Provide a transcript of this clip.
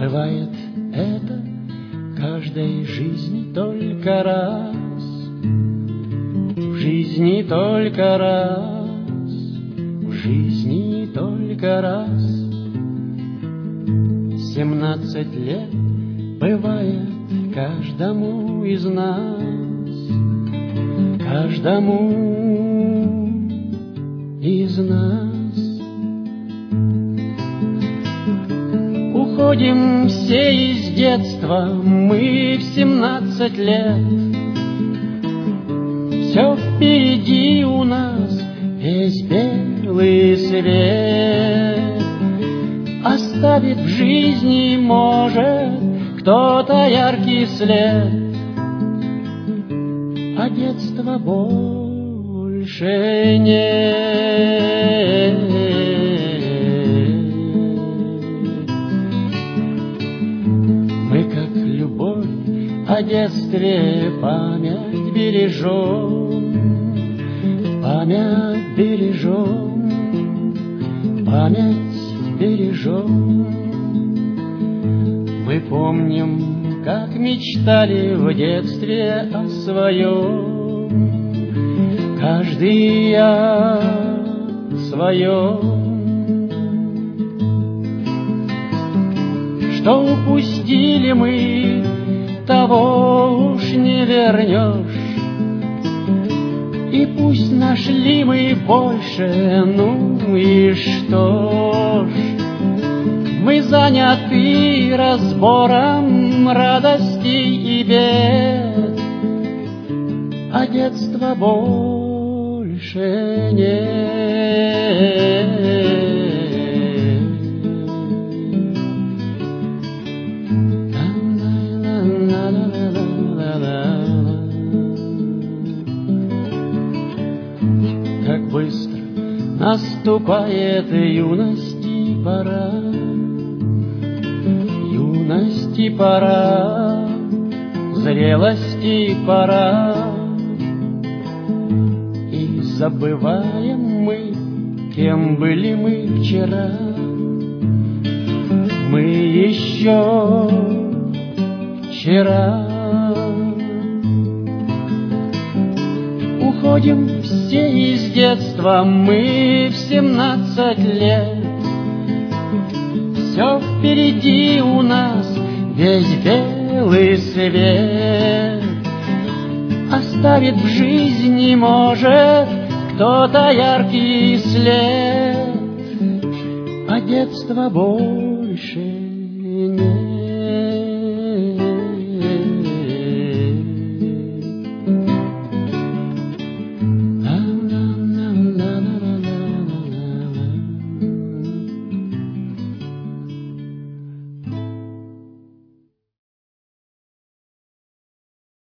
Бывает это каждой жизни только раз, в жизни только раз, в жизни только раз. 17 лет бывает каждому из нас, каждому из нас. Уходим все из детства мы в 17 лет. Все впереди у нас, весь белый свет. Оставит в жизни, может, кто-то яркий след, а детства больше нет. Мы, как любовь, о детстве память бережем, память бережем, память бережем. Мы помним, как мечтали в детстве о своем, каждый о своем. Что упустили мы, того уж не вернешь. И пусть нашли мы больше, ну и что ж. Мы заняты разбором радостей и бед, а детства больше нет. Как быстро наступает юности пора, юности пора, зрелости пора. И забываем мы, кем были мы вчера. Мы еще вчера. Уходим все из детства мы в 17 лет. Все впереди у нас, весь белый свет. Оставит в жизни, может, кто-то яркий след, а детства больше нет.